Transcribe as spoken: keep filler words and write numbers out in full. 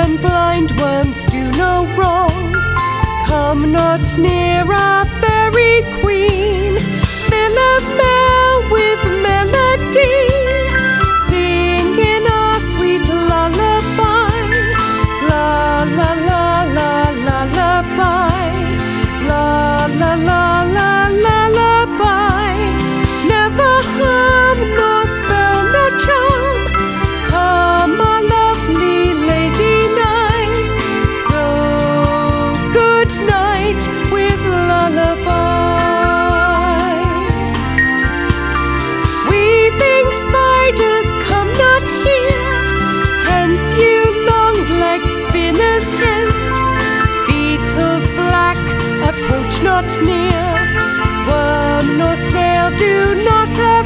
and blind worms do no wrong. Come not near our fairy queen. Philomel with melody, singing our sweet lullaby. La la la la lullaby. La la la la lullaby. Never harm nor spell nor charm. Come, our lovely lady nigh. So good night with lullaby. Weaving spiders come not here, hence you long-legged spinners hence. Beetles black approach not near, worm nor snail do not approach.